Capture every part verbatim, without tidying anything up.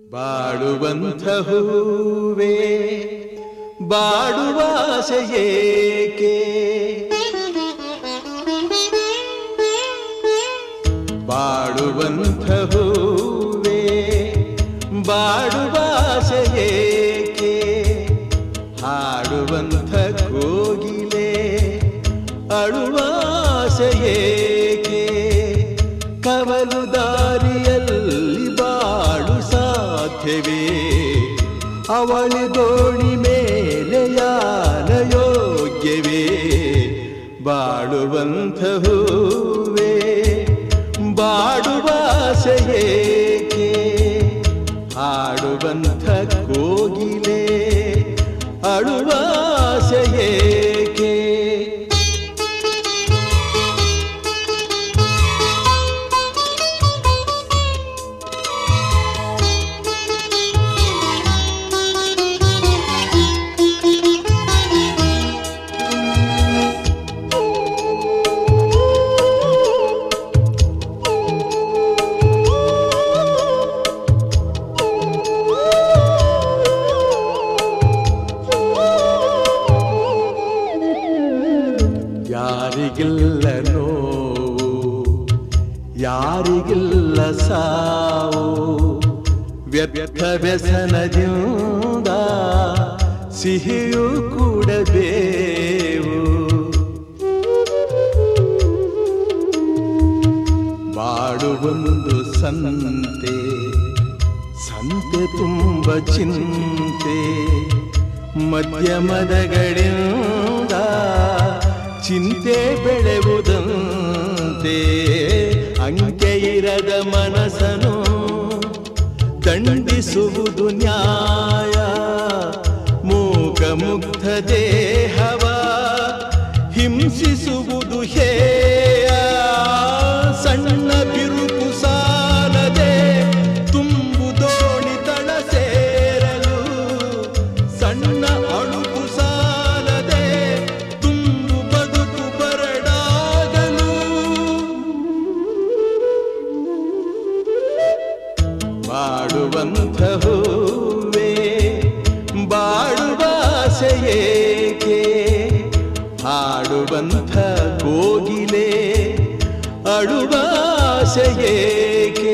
ಬಾಡುವಂಥ ಹೂವೇ ಬಾಡುವಾಸೆಯೇಕೆ, ಬಾಡುವಂಥ ಹೂವೇ ಬಾಡುವಾಸೆಯೇಕೆ, ಹಾಡುವಂಥ ಕೋಗಿಲೆ ಅಳುವಾಸೆಯೇಕೆ, ಕವಲು ದಾರಿಯಲ್ಲಿ ಬಾಳು ಸಾಧ್ಯವೇ, ಅವಳಿ ದೋಣಿ ಮೇಲೆ ಯಾನ ಯೋಗ್ಯವೇ, ಬಾಳುವಂಥ ಹೂವೇ ಬಾಡುವಾಸೆಯೇಕೆ, ಹಾಡುವಂಥ ಕೋಗಿಲೆ ಅಳುವಾಸೆಯೇಕೆ. ಯಾರಿಗಿಲ್ಲ ನೋವು, ಯಾರಿಗಿಲ್ಲ ಸಾವು, ವ್ಯರ್ಥ ವ್ಯಸನದಿಂದ ಸಿಹಿಯೂ ಕೂಡಬೇವು, ಬಾಡುವೊಂದು ಸಂತೆ, ಸಂತೆ ತುಂಬ ಚಿಂತೆ, ಮಧ್ಯಮದಗಳಿಂದ ಚಿಂತೆ ಬೆಳೆಯುವುದಂತೆ, ಅಂಕೆ ಇರದ ಮನಸ್ಸನು ದಂಡಿಸುವುದು ನ್ಯಾಯ, ಮೂಕ ಮುಗ್ಧ ದೇಹವ ಹಿಂಸಿಸುವುದು ಹೇಯ, ಸಣ್ಣ ಬಿರುಕು ಸಾಲದೆ ತುಂಬು ದೋಣಿ ತಳ ಸೇರಲು, ಸಣ್ಣ ಅಳುಕು ಸಾಲದೆ ತುಂಬು ಬದುಕು ಬರಡಾಗಲು, ಬಾಡುವಂಥ ಹೂವೇ ಬಾಡುವಾಸೆಯೇಕೆ, ಹಾಡುವಂಥ ಕೋಗಿಲೆ ಅಳುವಾಸೆಯೇಕೆ.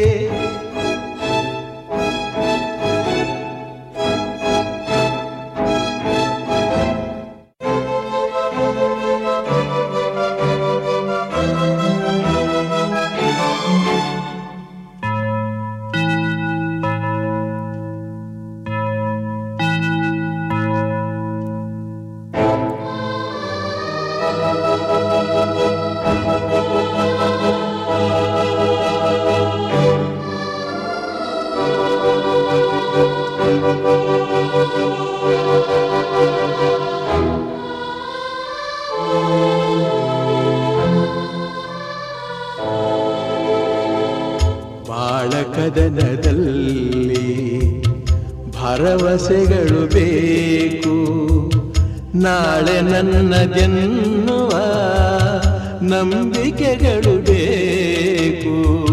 ಬಾಳಕದನದಲ್ಲಿ ಭರವಸೆಗಳು ಬೇಕು, ನಾಳೆ ನನ್ನದೆನ್ನುವ ನಂಬಿಕೆಗಳು ಬೇಕು,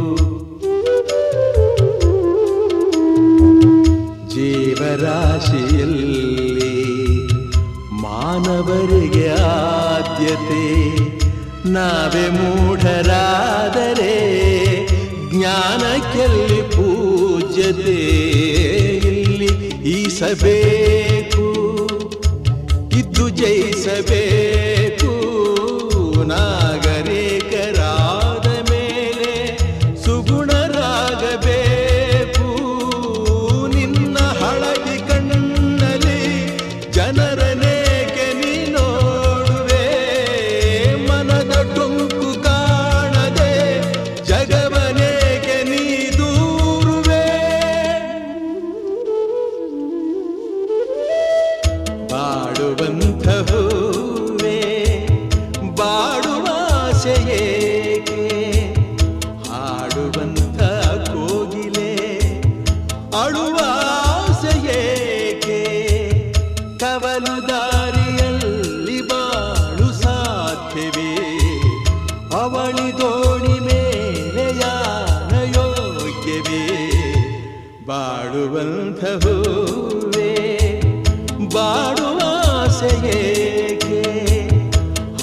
ಜೀವರಾಶಿಯಲ್ಲಿ ಮಾನವರಿಗೆ ಆದ್ಯತೆ, ನಾವೇ ಮೂಢರಾದರೆ ಜ್ಞಾನಕ್ಕೆಲ್ಲಿ ಪೂಜ್ಯತೆ, ಇಲ್ಲಿ ಈಸಬೇಕು ಇದ್ದು ಜಯಿಸಬೇಕು, ನಾಗರಿಕರಾದ ಮೇಲೆ ಸುಗುಣರಾಗಬೇಕು, ನಿನ್ನ ಹಳದಿ ಕಣ್ಣಲ್ಲಿ ಜನರನೇಕೆ ನೀ ನೋಡುವೆ, ಮನದ ಟೊಂಕು ಕಾಣದೆ ಜಗವನೇಕೆ ನೀ ದೂರುವೆ, ಬಾಡುವಂಥ ಹೂವೇ ಬಾಡುವಾಸೆಯೇಕೆ, ಹಾಡುವಂಥ ಕೋಗಿಲೆ ಅಳುವಾಸೆಯೇಕೆ, ಕವಲು ದಾರಿಯಲ್ಲಿ ಬಾಳು ಸಾಧ್ಯವೇ, ಅವಳಿ ದೋಣಿ ಮೇಲೆ ಯಾನ ಯೋಗ್ಯವೇ, ಬಾಡುವಂಥ ಹೂವೇ ಬಾಡುವ ಆಸೆಯೇಕೆ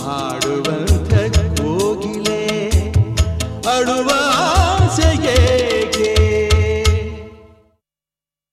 ಹಾಡುವಂಥ ಕೋಗಿಲೆ ಅಳುವ ಆಸೆಯೇ